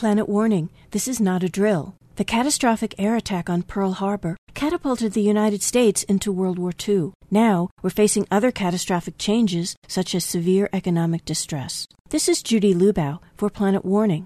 Planet Warning, this is not a drill. The catastrophic air attack on Pearl Harbor catapulted the United States into World War II. Now, we're facing other catastrophic changes, such as severe economic distress. This is Judy Lubau for Planet Warning.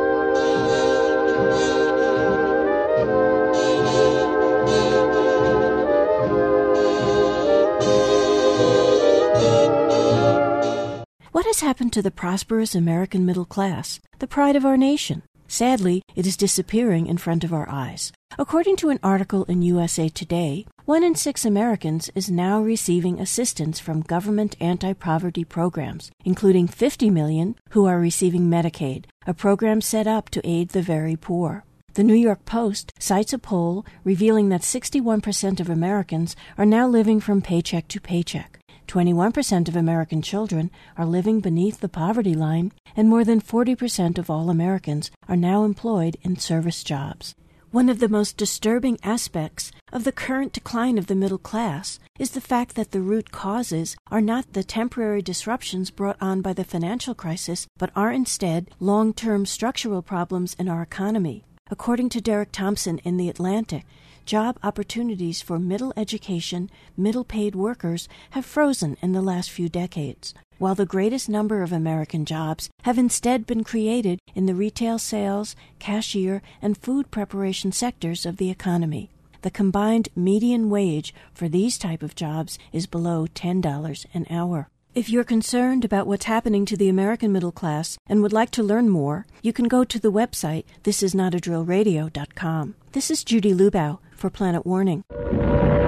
What has happened to the prosperous American middle class, the pride of our nation? Sadly, it is disappearing in front of our eyes. According to an article in USA Today, 1 in 6 Americans is now receiving assistance from government anti-poverty programs, including 50 million who are receiving Medicaid, a program set up to aid the very poor. The New York Post cites a poll revealing that 61% of Americans are now living from paycheck to paycheck. 21% of American children are living beneath the poverty line, and more than 40% of all Americans are now employed in service jobs. One of the most disturbing aspects of the current decline of the middle class is the fact that the root causes are not the temporary disruptions brought on by the financial crisis, but are instead long-term structural problems in our economy. According to Derek Thompson in The Atlantic, job opportunities for middle education, middle-paid workers have frozen in the last few decades, while the greatest number of American jobs have instead been created in the retail sales, cashier, and food preparation sectors of the economy. The combined median wage for these type of jobs is below $10 an hour. If you're concerned about what's happening to the American middle class and would like to learn more, you can go to the website thisisnotadrillradio.com. This is Judy Lubau for Planet Warning.